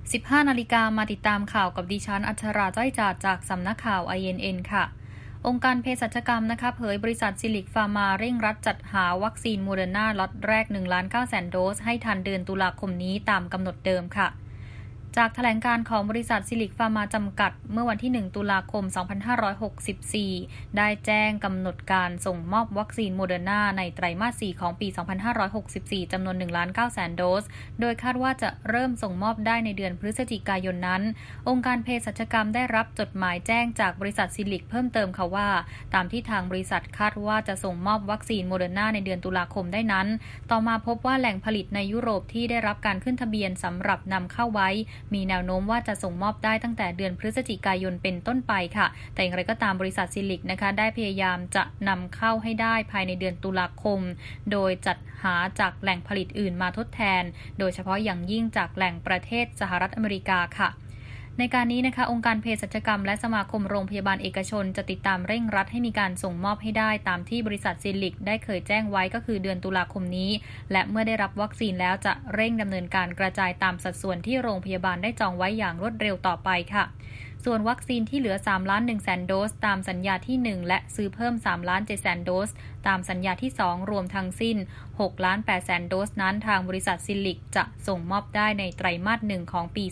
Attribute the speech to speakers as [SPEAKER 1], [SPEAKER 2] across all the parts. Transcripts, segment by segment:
[SPEAKER 1] 15 นาฬิกามาติดตามข่าวกับดิฉันอัชราจ้อยจาดจากสำนักข่าว INN ค่ะองค์การเภสัชกรรมนะคะเผยบริษัทซิลิกฟาร์มาเร่งรัดจัดหาวัคซีนโมเดอร์นาล็อตแรก 1,900,000 โดสให้ทันเดือนตุลาคมนี้ตามกำหนดเดิมค่ะจากแถลงการของบริษัทซิลิกฟาร์มาจำกัดเมื่อวันที่ 1 ตุลาคม 2564 ได้แจ้งกำหนดการส่งมอบวัคซีนโมเดอร์นาในไตรมาส 4 ของปี 2564 จำนวน 1,900,000 โดส โดยคาดว่าจะเริ่มส่งมอบได้ในเดือนพฤศจิกายนนั้น องค์การเภสัชกรรมได้รับจดหมายแจ้งจากบริษัทซิลิกเพิ่มเติมค่ะว่าตามที่ทางบริษัทคาดว่าจะส่งมอบวัคซีนโมเดอร์นาในเดือนตุลาคมได้นั้นต่อมาพบว่าแหล่งผลิตในยุโรปที่ได้รับการขึ้นทะเบียนสำหรับนำเข้าไว้มีแนวโน้มว่าจะส่งมอบได้ตั้งแต่เดือนพฤศจิกายนเป็นต้นไปค่ะแต่อย่างไรก็ตามบริษัทซิลิกนะคะได้พยายามจะนำเข้าให้ได้ภายในเดือนตุลาคมโดยจัดหาจากแหล่งผลิตอื่นมาทดแทนโดยเฉพาะอย่างยิ่งจากแหล่งประเทศสหรัฐอเมริกาค่ะในการนี้นะคะองค์การเภสัชกรรมและสมาคมโรงพยาบาลเอกชนจะติดตามเร่งรัดให้มีการส่งมอบให้ได้ตามที่บริษัทซิลิกได้เคยแจ้งไว้ก็คือเดือนตุลาคมนี้และเมื่อได้รับวัคซีนแล้วจะเร่งดำเนินการกระจายตามสัดส่วนที่โรงพยาบาลได้จองไว้อย่างรวดเร็วต่อไปค่ะส่วนวัคซีนที่เหลือ 3,100,000 โดสตามสัญญาที่ 1 และซื้อเพิ่ม 3,700,000 โดสตามสัญญาที่ 2 รวมทั้งสิ้น 6,800,000 โดสนั้นทางบริษัทซิลิกจะส่งมอบได้ในไตรมาส 1 ของปี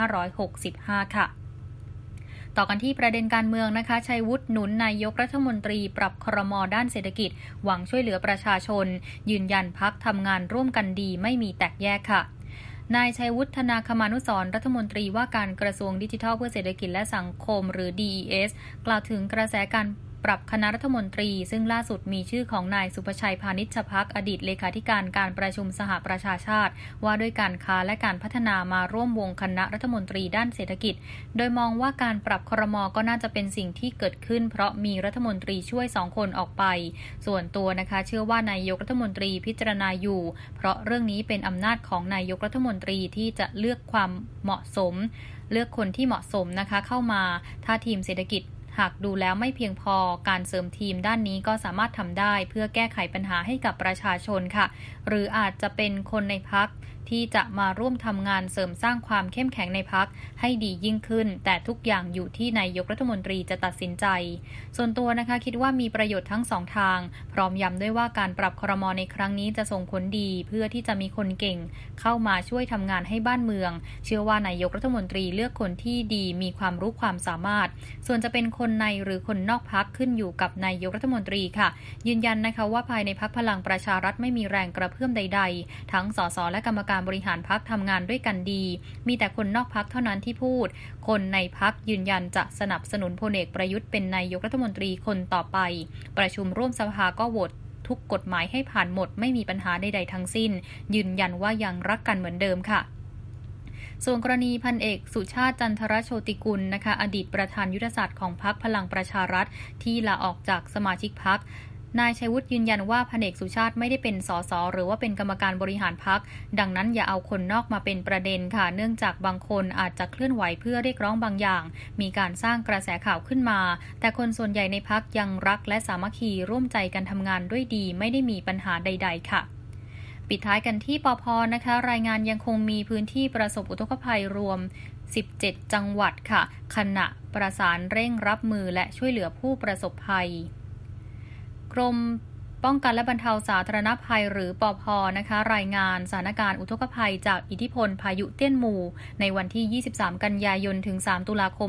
[SPEAKER 1] 2565 ค่ะต่อกันที่ประเด็นการเมืองนะคะชัยวุฒิหนุนนายกรัฐมนตรีปรับครม.ด้านเศรษฐกิจหวังช่วยเหลือประชาชนยืนยันพรรคทำงานร่วมกันดีไม่มีแตกแยกค่ะนายชัยวุฒิธนาคมานุสรณ์รัฐมนตรีว่าการกระทรวงดิจิทัลเพื่อเศรษฐกิจและสังคมหรือ DES กล่าวถึงกระแสการปรับคณะรัฐมนตรีซึ่งล่าสุดมีชื่อของนายสุภชัยพานิชภักอดีตเลขาธิการการประชุมสหประชาชาติว่าด้วยการค้าและการพัฒนามาร่วมวงคณะรัฐมนตรีด้านเศรษฐกิจโดยมองว่าการปรับครม.ก็น่าจะเป็นสิ่งที่เกิดขึ้นเพราะมีรัฐมนตรีช่วย2คนออกไปส่วนตัวนะคะเชื่อว่านายกรัฐมนตรีพิจารณาอยู่เพราะเรื่องนี้เป็นอำนาจของนายกรัฐมนตรีที่จะเลือกความเหมาะสมเลือกคนที่เหมาะสมนะคะเข้ามาถ้าทีมเศรษฐกิจหากดูแล้วไม่เพียงพอการเสริมทีมด้านนี้ก็สามารถทำได้เพื่อแก้ไขปัญหาให้กับประชาชนค่ะหรืออาจจะเป็นคนในพรรคที่จะมาร่วมทำงานเสริมสร้างความเข้มแข็งในพรรคให้ดียิ่งขึ้นแต่ทุกอย่างอยู่ที่นายกรัฐมนตรีจะตัดสินใจส่วนตัวนะคะคิดว่ามีประโยชน์ทั้งสองทางพร้อมย้ำด้วยว่าการปรับครม.ในครั้งนี้จะส่งผลดีเพื่อที่จะมีคนเก่งเข้ามาช่วยทำงานให้บ้านเมืองเชื่อว่านายกรัฐมนตรีเลือกคนที่ดีมีความรู้ความสามารถส่วนจะเป็นคนในหรือคนนอกพรรคขึ้นอยู่กับนายกรัฐมนตรีค่ะยืนยันนะคะว่าภายในพรรคพลังประชารัฐไม่มีแรงกระเพื่อมใดๆทั้งสสและกรรมการบริหารพรรคทำงานด้วยกันดีมีแต่คนนอกพรรคเท่านั้นที่พูดคนในพรรคยืนยันจะสนับสนุนพลเอกประยุทธ์เป็นนายกรัฐมนตรีคนต่อไปประชุมร่วมสภาก็โหวตทุกกฎหมายให้ผ่านหมดไม่มีปัญหาใดๆทั้งสิ้นยืนยันว่ายังรักกันเหมือนเดิมค่ะส่วนกรณีพันเอกสุชาติจันทรโชติกุลนะคะอดีตประธานยุทธศาสตร์ของพรรคพลังประชารัฐที่ลาออกจากสมาชิกพรรคนายชัยวุฒิยืนยันว่าพันเอกสุชาติไม่ได้เป็นสสหรือว่าเป็นกรรมการบริหารพรรคดังนั้นอย่าเอาคนนอกมาเป็นประเด็นค่ะเนื่องจากบางคนอาจจะเคลื่อนไหวเพื่อเรียกร้องบางอย่างมีการสร้างกระแสข่าวขึ้นมาแต่คนส่วนใหญ่ในพรรคยังรักและสามัคคีร่วมใจกันทำงานด้วยดีไม่ได้มีปัญหาใดๆค่ะปิดท้ายกันที่ปภ.นะคะรายงานยังคงมีพื้นที่ประสบอุทกภัยรวม17จังหวัดค่ะขณะประสานเร่งรับมือและช่วยเหลือผู้ประสบภัยกรมป้องกันและบรรเทาสาธารณภัยหรือปภ.นะคะรายงานสถานการณ์อุทกภัยจากอิทธิพลพายุเตี้ยนหมู่ในวันที่23กันยายนถึง3ตุลาคม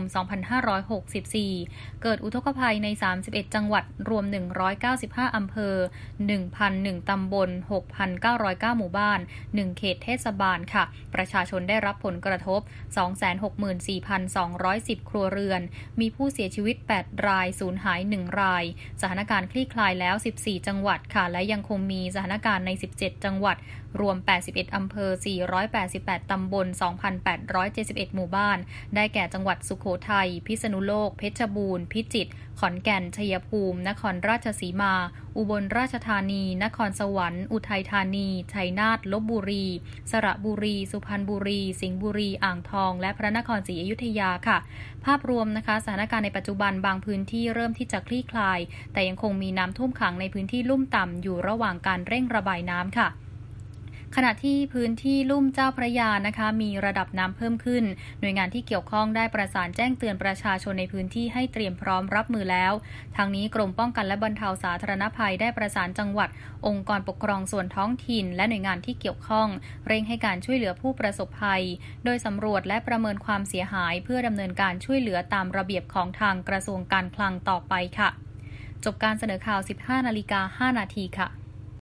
[SPEAKER 1] 2564เกิดอุทกภัยใน31จังหวัดรวม195อำเภอ 1,001 ตำบล 6,909 หมู่บ้าน1เขตเทศบาลค่ะประชาชนได้รับผลกระทบ 264,210 ครัวเรือนมีผู้เสียชีวิต8รายสูญหาย1รายสถานการณ์คลี่คลายแล้ว14จังหวัดค่ะและยังคงมีสถานการณ์ใน17จังหวัดรวม81อำเภอ488ตำบล 2,871 หมู่บ้านได้แก่จังหวัดสุโขทัยพิษณุโลกเพชรบูรณ์พิจิตรขอนแก่นชัยภูมินครราชสีมาอุบลราชธานีนครสวรรค์อุทัยธานีชัยนาทลพบุรีสระบุรีสุพรรณบุรีสิงห์บุรีอ่างทองและพระนครศรีอยุธยาค่ะภาพรวมนะคะสถานการณ์ในปัจจุบันบางพื้นที่เริ่มที่จะคลี่คลายแต่ยังคงมีน้ำท่วมขังในพื้นที่ลุ่มต่ำอยู่ระหว่างการเร่งระบายน้ำค่ะขณะที่พื้นที่ลุ่มเจ้าพระยานะคะมีระดับน้ำเพิ่มขึ้นหน่วยงานที่เกี่ยวข้องได้ประสานแจ้งเตือนประชาชนในพื้นที่ให้เตรียมพร้อมรับมือแล้วทางนี้กรมป้องกันและบรรเทาสาธารณภัยได้ประสานจังหวัดองค์กรปกครองส่วนท้องถิ่นและหน่วยงานที่เกี่ยวข้องเร่งให้การช่วยเหลือผู้ประสบภัยโดยสำรวจและประเมินความเสียหายเพื่อดำเนินการช่วยเหลือตามระเบียบของทางกระทรวงการคลังต่อไปค่ะจบการเสนอข่าว 15:05 น.ค่ะ